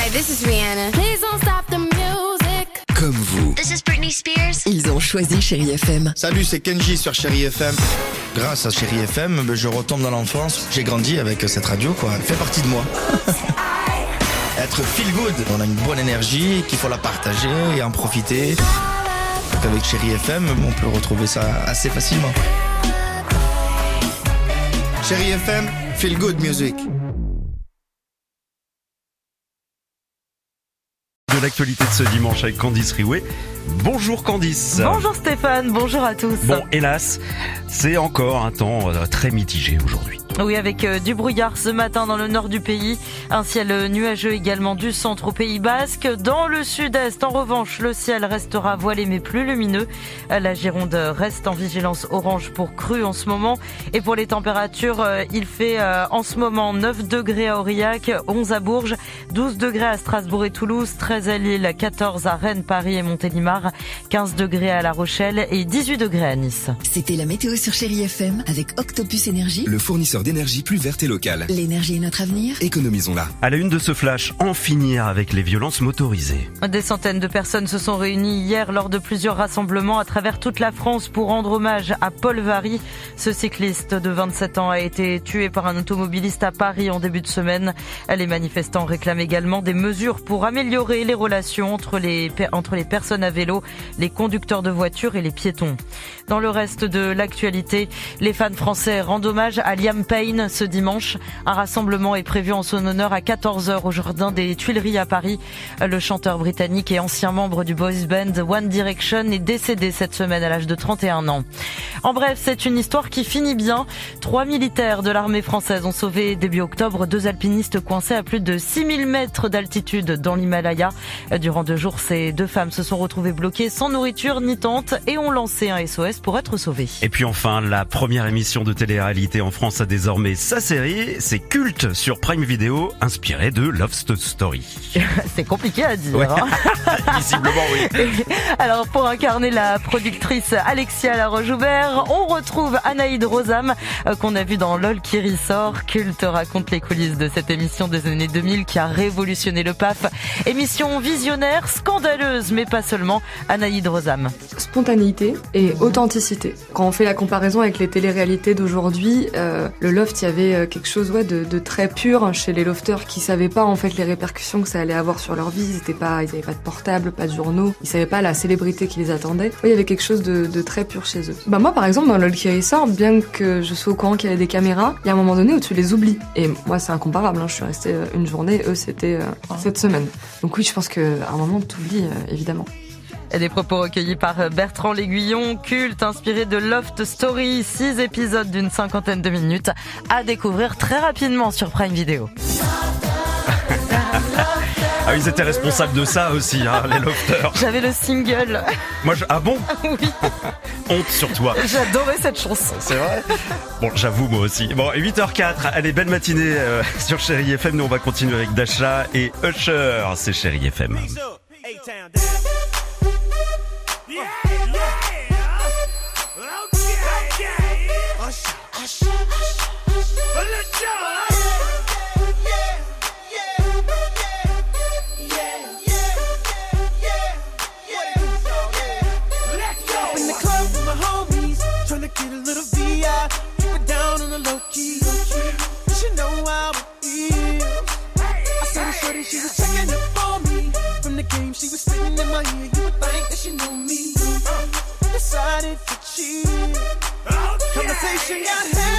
Hi, this is Rihanna. Please don't stop the music. Comme vous. This is Britney Spears. Ils ont choisi Chérie FM. Salut, c'est Kenji sur Chérie FM. Grâce à Chérie FM, je retombe dans l'enfance. J'ai grandi avec cette radio, quoi. Elle fait partie de moi. Être feel good. On a une bonne énergie, qu'il faut la partager et en profiter. Donc avec Chérie FM, on peut retrouver ça assez facilement. Chérie FM, feel good music. De l'actualité de ce dimanche avec Candice Riouet. Bonjour Candice. Bonjour Stéphane, bonjour à tous. Bon, hélas, c'est encore un temps très mitigé aujourd'hui. Oui, avec du brouillard ce matin dans le nord du pays, un ciel nuageux également du centre au Pays Basque. Dans le sud-est, en revanche, le ciel restera voilé mais plus lumineux. La Gironde reste en vigilance orange pour crue en ce moment. Et pour les températures, il fait en ce moment 9 degrés à Aurillac, 11 à Bourges, 12 degrés à Strasbourg et Toulouse, 13 à Lille, 14 à Rennes, Paris et Montélimar, 15 degrés à La Rochelle et 18 degrés à Nice. C'était la météo sur Chérie FM avec Octopus Énergie. Le fournisseur d'énergie plus verte et locale. L'énergie est notre avenir. Économisons-la. À la une de ce flash, en finir avec les violences motorisées. Des centaines de personnes se sont réunies hier lors de plusieurs rassemblements à travers toute la France pour rendre hommage à Paul Vary. Ce cycliste de 27 ans a été tué par un automobiliste à Paris en début de semaine. Les manifestants réclament également des mesures pour améliorer les relations entre les personnes à vélo, les conducteurs de voitures et les piétons. Dans le reste de l'actualité, les fans français rendent hommage à Liam Payne ce dimanche. Un rassemblement est prévu en son honneur à 14h au jardin des Tuileries à Paris. Le chanteur britannique et ancien membre du boys band One Direction est décédé cette semaine à l'âge de 31 ans. En bref, c'est une histoire qui finit bien. 3 militaires de l'armée française ont sauvé début octobre 2 alpinistes coincés à plus de 6000 mètres d'altitude dans l'Himalaya. Durant 2 jours, ces 2 femmes se sont retrouvées bloquées sans nourriture ni tente et ont lancé un SOS pour être sauvées. Et puis enfin, la première émission de télé-réalité en France a désormais sa série. C'est Culte sur Prime Video, inspiré de Love Story. C'est compliqué à dire. Ouais. Hein. Visiblement, oui. Alors, pour incarner la productrice Alexia Laroche-Joubert, on retrouve Anaïd Rosam, qu'on a vu dans LOL qui ressort. Culte raconte les coulisses de cette émission des années 2000 qui a révolutionné le PAF. Émission visionnaire, scandaleuse, mais pas seulement. Anaïd Rosam. Spontanéité et authenticité. Quand on fait la comparaison avec les téléréalités d'aujourd'hui, le loft, il y avait quelque chose de très pur chez les lofters qui savaient pas en fait les répercussions que ça allait avoir sur leur vie. Ils avaient pas de portable, pas de journaux, ils savaient pas la célébrité qui les attendait. Il y avait quelque chose de très pur chez eux. Moi par exemple dans LOL qui ressort, bien que je sois au courant qu'il y avait des caméras, il y a un moment donné où tu les oublies. Et moi c'est incomparable, je suis restée une journée, eux c'était cette semaine. Donc oui, je pense qu'à un moment t'oublies évidemment. Et des propos recueillis par Bertrand L'Aiguillon. Culte inspiré de Love Story, 6 épisodes d'une 50aine de minutes à découvrir très rapidement sur Prime Video. Ah, ils étaient responsables de ça aussi, les lofters. J'avais le single. Moi, ah bon? Oui. Honte sur toi. J'adorais cette chanson. C'est vrai? Bon, j'avoue, moi aussi. Bon, 8h04. Allez, belle matinée sur Chérie FM. Nous, on va continuer avec Dasha et Usher. C'est Chérie FM. Get a little VI, keep it down on the low key. You should know how it feels. I saw the shorty, she was checking up on me. From the game, she was spitting in my ear. You would think that she knew me. Decided to cheat. Conversation got heavy.